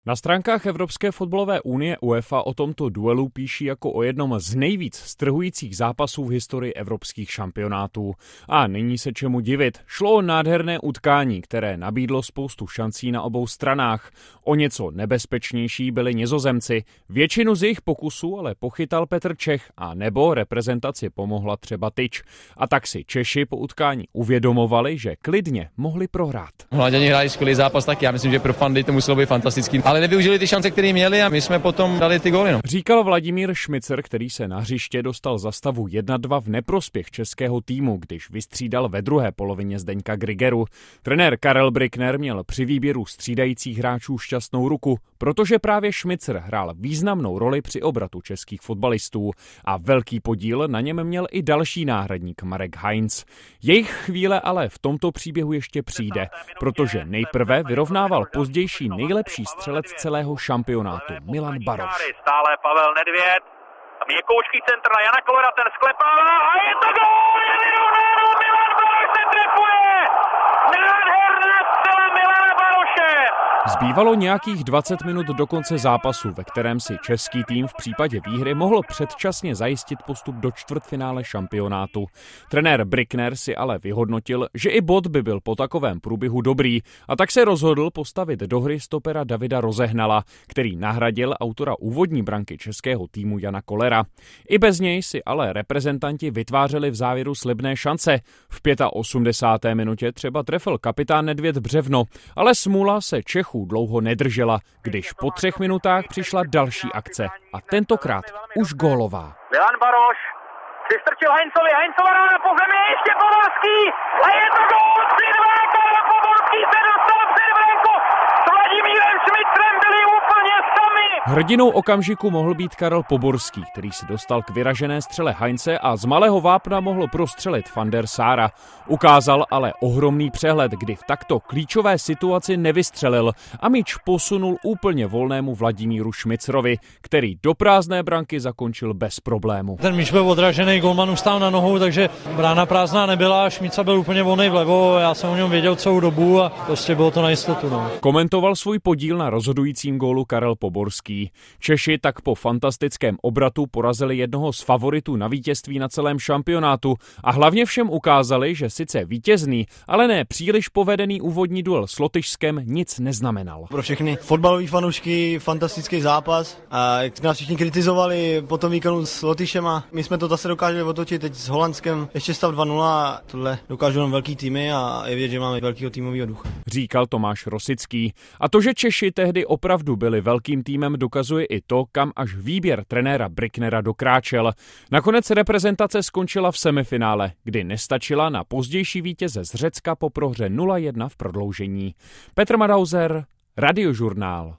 Na stránkách Evropské fotbalové unie UEFA o tomto duelu píší jako o jednom z nejvíc strhujících zápasů v historii evropských šampionátů. A není se čemu divit. Šlo o nádherné utkání, které nabídlo spoustu šancí na obou stranách. O něco nebezpečnější byli Nizozemci. Většinu z jejich pokusů ale pochytal Petr Čech a nebo reprezentaci pomohla třeba tyč. A tak si Češi po utkání uvědomovali, že klidně mohli prohrát. Mladěni hráli skvělý zápas, tak já myslím, že pro fandy to muselo být fantastický. Ale nevyužili ty šance, které měli a my jsme potom dali ty góly. Říkal Vladimír Šmicer, který se na hřiště dostal za stavu 1-2 v neprospěch českého týmu, když vystřídal ve druhé polovině Zdeňka Griggeru. Trenér Karel Brickner měl při výběru střídajících hráčů šťastnou ruku, protože právě Šmicer hrál významnou roli při obratu českých fotbalistů a velký podíl na něm měl i další náhradník Marek Heinz. Jejich chvíle ale v tomto příběhu ještě přijde, protože nejprve vyrovnával pozdější nejlepší střelec celého šampionátu Milan Baroš. Stále Pavel Nedvěd, měkoučký centr na Jana Kolera, ten sklepává a je to gól! Je vyrovnáno, Milan Baroš se trefuje! Nádherná střela Milana Baroše! Zbývalo nějakých 20 minut do konce zápasu, ve kterém si český tým v případě výhry mohl předčasně zajistit postup do čtvrtfinále šampionátu. Trenér Brickner si ale vyhodnotil, že i bod by byl po takovém průběhu dobrý, a tak se rozhodl postavit do hry stopera Davida Rozehnala, který nahradil autora úvodní branky českého týmu Jana Kolera. I bez něj si ale reprezentanti vytvářeli v závěru slibné šance. V 85. minutě třeba trefil kapitán Nedvěd břevno, ale smůla se Čechů dlouho nedržela, když po 3 minutách přišla další akce a tentokrát už gólová. Milan Baroš přistrčil Heinzovi, Heinzova rána po zemi, ještě Poborský a je to gól! 3-2, Karel Poborský se dostal před branku s Vladimírem Šmicrem, byli úplně sami. Hrdinou okamžiku mohl být Karel Poborský, který si dostal k vyražené střele Heinze a z malého vápna mohl prostřelit Van der Sara. Ukázal ale ohromný přehled, kdy v takto klíčové situaci nevystřelil a míč posunul úplně volnému Vladimíru Šmicrovi, který do prázdné branky zakončil bez problému. Ten míč byl odražený, golman ustál na nohou, takže brána prázdná nebyla, Šmica byl úplně volnej vlevo, já jsem o něm věděl celou dobu a prostě bylo to na jistotu. Komentoval svůj podíl na rozhodujícím gólu Karel Poborský. Češi tak po fantastickém obratu porazili jednoho z favoritů na vítězství na celém šampionátu a hlavně všem ukázali, že sice vítězný, ale ne příliš povedený úvodní duel s Lotyšskem nic neznamenal. Pro všechny fotbalové fanoušky fantastický zápas a jak nás všichni kritizovali po tom výkonu s Lotyšem a my jsme to zase dokázali otočit teď s Holandskem, ještě stav 2-0 a tohle dokážou nám velký týmy a je vidět, že máme velkýho týmového ducha. Říkal Tomáš Rosický. A to, že Češi tehdy opravdu byli velkým týmem, dokazuje i to, kam až výběr trenéra Bricknera dokráčel. Nakonec reprezentace skončila v semifinále, kdy nestačila na pozdější vítěze z Řecka po prohře 0-1 v prodloužení. Petr Madauser, Radiožurnál.